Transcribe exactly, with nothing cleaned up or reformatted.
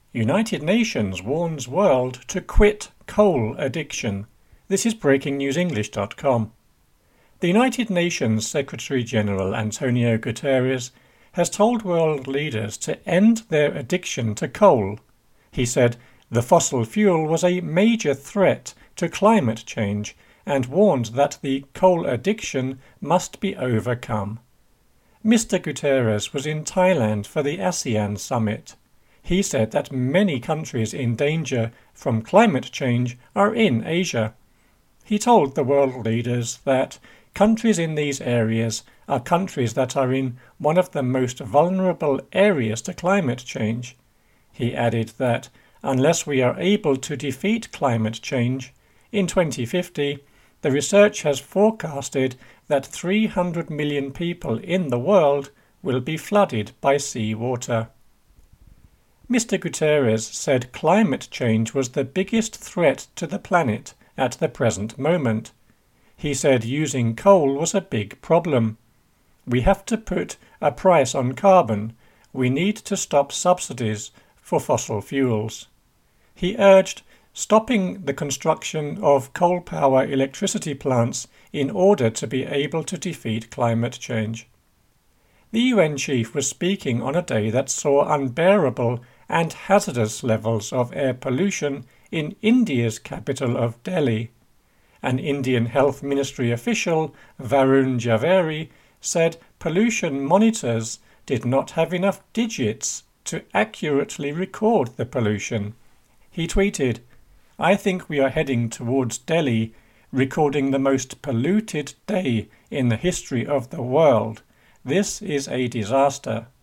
United Nations warns world to quit coal addiction. This is breaking news english dot com. The United Nations Secretary-General Antonio Guterres has told world leaders to end their addiction to coal. He said the fossil fuel was a major threat to climate change and warned that the coal addiction must be overcome. Mister Guterres was in Thailand for the ASEAN summit. He said that many countries in danger from climate change are in Asia. He told the world leaders that countries in these areas are countries that are in one of the most vulnerable areas to climate change. He added that unless we are able to defeat climate change, in twenty fifty, the research has forecasted that three hundred million people in the world will be flooded by seawater. Mister Guterres said climate change was the biggest threat to the planet at the present moment. He said using coal was a big problem. We have to put a price on carbon. We need to stop subsidies for fossil fuels. He urged stopping the construction of coal power electricity plants in order to be able to defeat climate change. The U N chief was speaking on a day that saw unbearable and hazardous levels of air pollution in India's capital of Delhi. An Indian Health Ministry official, Varun Javeri, said pollution monitors did not have enough digits to accurately record the pollution. He tweeted, "I think we are heading towards Delhi, recording the most polluted day in the history of the world. This is a disaster."